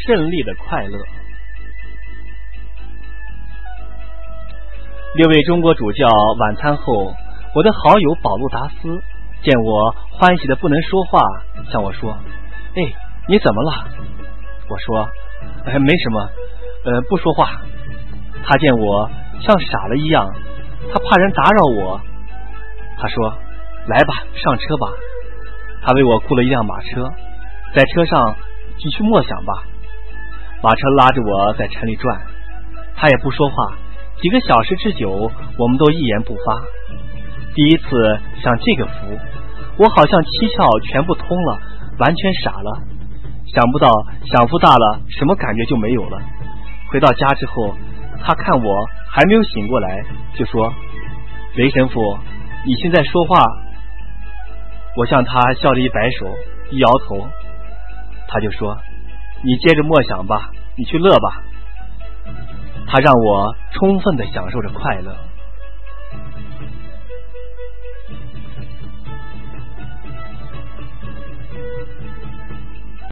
胜利的快乐。6位中国主教晚餐后，我的好友保禄达斯见我欢喜的不能说话，向我说：“哎，你怎么了？”我说：“没什么，不说话。”他见我像傻了一样，他怕人打扰我，他说：“来吧，上车吧。”他为我雇了一辆马车，在车上你去默想吧。马车拉着我在城里转，他也不说话，几个小时之久，我们都一言不发。第一次享这个福，我好像七窍全部通了，完全傻了。想不到享福大了，什么感觉就没有了。回到家之后，他看我还没有醒过来，就说：“雷神父，你现在说话。”我向他笑着一摆手，一摇头，他就说：“你接着默想吧，你去乐吧。”他让我充分地享受着快乐。